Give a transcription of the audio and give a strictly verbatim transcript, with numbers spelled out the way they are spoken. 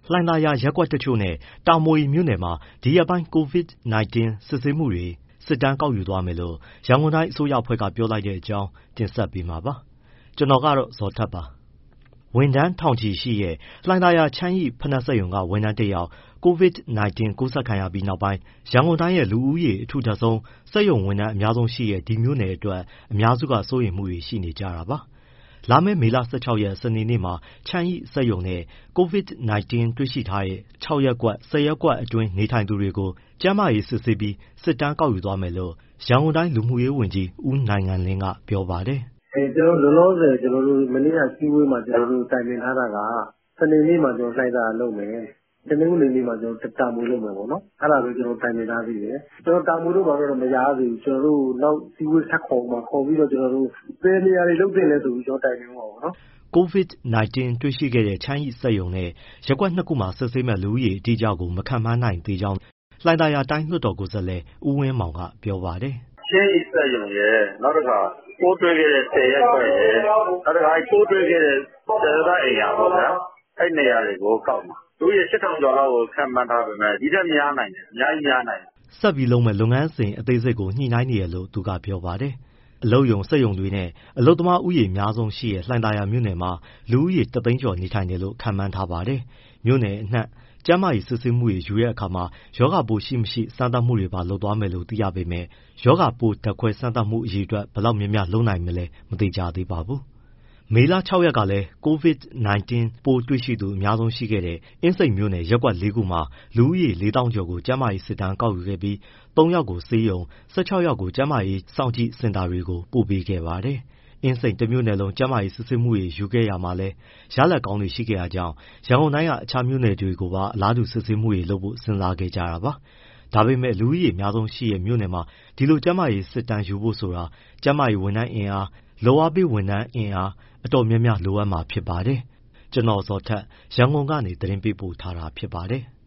လှိုင်သာယာရပ်ကွက်တချို့နဲ့ တာမွေမြို့နယ်မှာ ဒီရက်ပိုင်း COVID ၁၉ စစ်ဆေးမှုတွေ စစ်တမ်းကောက်ယူသွားမယ်လို့ ရန်ကုန်တိုင်းအစိုးရအဖွဲ့က ပြောလိုက်တဲ့အကြောင်း တင်ဆက်ပေးမှာပါ။ ဗွီအိုအေမြန်မာပိုင်းသတင်းထောက် ကိုဇော်ထက်က သတင်းပေးပို့ထားပါတယ်။ ဝန်ထမ်းထောင်ချီရှိတဲ့ လှိုင်သာယာချန်းရိဖိနပ်စက်ရုံက ဝန်ထမ်းတယောက် COVID ၁၉ ကူးစက်ခံရပြီးနောက်ပိုင်း ရန်ကုန်တိုင်းရဲ့ လူဦးရေအထူထပ်ဆုံး စက်ရုံဝန်ထမ်းအများဆုံးရှိတဲ့ ဒီမြို့နယ်အတွက် အများစုက စိုးရိမ်မှုတွေရှိနေကြတာပါ။ လာမယ့် မေလ ၁၆ ရက် စနေနေ့မှာ ချန်းရိစက်ရုံနဲ့ COVID ၁၉ တွေ့ရှိထားတဲ့ ၆ ရပ်ကွက်၊ ၁၀ ရပ်ကွက်အတွင်း နေထိုင်သူတွေကို ကျန်းမာရေးစစ်ဆေးပြီး စစ်တမ်းကောက်ယူသွားမယ်လို့ ရန်ကုန်တိုင်း လူမှုရေးဝန်ကြီး ဦးနိုင်ငံလင်းက ပြောပါတယ်။ “ကျနော်တို့ လောလောဆယ် မနေ့က အစည်းအဝေးမှာ တိုင်ပင်ထားတာက စနေနေ့မှာ လှိုင်သာယာလုပ်မယ်၊ တနင်္ဂနွေနေ့မှာ တာမွေလုပ်မယ်ပေါ့နော်။ အဲဒါပဲ ကျနော်တို့ တိုင်ပင်ထားသေးတယ်။ တာမွေတို့ ဘာတို့တော့ မယားသေးဘူး။ ကျနော်တို့ နောက်အစည်းအဝေးထပ်ခေါ်ဦးမှာ။ ခေါ်ပြီးတော့ ဘယ်နေရာတွေ လုပ်သင့်လဲဆိုပြီး တိုင်ပင်ဦးမှာပေါ့နော်။ ” COVID ၁၉ တွေ့ရှိခဲ့တဲ့ ချန်းရိစက်ရုံနဲ့ ရပ်ကွက်နှစ်ခုမှာ စစ်ဆေးမယ့် လူဦးရေ အတိအကျကို မခန့်မှန်းနိုင်သေးကြောင်း လှိုင်သာယာတိုင်း လွှတ်တော်ကိုယ်စားလှယ် ဦးဝင်းမောင်က ပြောပါတယ်။ “ချန်းရိစက်ရုံရယ်၊ နောက်တခါ ပိုးတွေ့ခဲ့တဲ့ ၁၀ ရပ်ကွက်ရယ်၊ နောက်တခါ ပိုးတွေ့ခဲ့တဲ့ ဆယ်ဘက်အိမ်ယာပေါ့ဗျာ အဲဒီနေရာတွေကို ကောက်မှာ။ လူဦးရေ ၈,၀၀၀ ကျော်လောက်ကို ခန့်မှန်းထားပေမဲ့ ဒီထက်များနိုင်တယ်၊ အများကြီးများနိုင်တယ်။” ဆက်ပြီးလုပ်မယ့် လုပ်ငန်းစဉ်အသေးစိတ်ကို ညှိနှိုင်းနေတယ်လို့ သူကပြောပါတယ်။ အလုပ်ရုံ၊ စက်ရုံတွေနဲ့ အလုပ်သမားဦးရေ အများဆုံးရှိတဲ့ လှိုင်သာယာမြို့နယ်မှာ လူဦးရေ ၁၀၀,၀၀၀ ကျော်နေထိုင်တယ်လို့ ခန့်မှန်းထားပါတယ်။ မြို့နယ်အနှံ့ ကျန်းမာရေးစစ်ဆေးမှုတွေ ယူတဲ့အခါမှာ ရောဂါပိုးရှိ၊ မရှိ စမ်းသပ်မှုတွေပါ လုပ်သွားမယ်လို့ သိရပေမဲ့ ရောဂါပိုးဓာတ်ခွဲစမ်းသပ်မှု အရေအတွက် ဘယ်လောက်များများ လုပ်နိုင်မလဲ မသေချာသေးပါဘူး။ မေလ ၆ ရက်ကလည်း COVID ၁၉ ပိုးတွေ့ရှိသူ အများဆုံးရှိခဲ့တဲ့ အင်းစိန်မြို့နယ် ရပ်ကွက် ၄ ခုမှာ လူဦးရေ ၄၀,၀၀၀ ကျော်ကို ကျန်းမာရေးစစ်တမ်းကောက်ယူခဲ့ပြီး သုံးယောက်ကို ဆေးရုံ၊ ၁၆ ယောက်ကို ကျန်းမာရေးစောင့်ကြည့်စင်တာတွေကို ပို့ပေးခဲ့ပါတယ်။ အင်းစိန်တမြို့နယ်လုံး ကျန်းမာရေးစစ်ဆေးမှုတွေ ယူခဲ့ရာမှာလည်း ရလဒ်ကောင်းတွေ ရှိခဲ့တာကြောင့် ရန်ကုန်တိုင်းက အခြားမြို့နယ်တွေကိုပါ အလားတူ စစ်ဆေးမှုတွေလုပ်ဖို့ စဉ်းစားခဲ့ကြတာပါ။ ဒါပေမဲ့ လူဦးရေအများဆုံးရှိတဲ့ မြို့နယ်မှာ ဒီလိုကျန်းမာရေးစစ်တမ်းယူဖို့ဆိုတာ ကျန်းမာရေးဝန်ထမ်းအင်အား၊ လုပ်အားပေးဝန်ထမ်းအင်အား အတော်များများ လိုအပ်မှာဖြစ်ပါတယ်။ ကျနော် ဇော်ထက် ရန်ကုန်ကနေ သတင်းပေးပို့ထားတာ ဖြစ်ပါတယ်။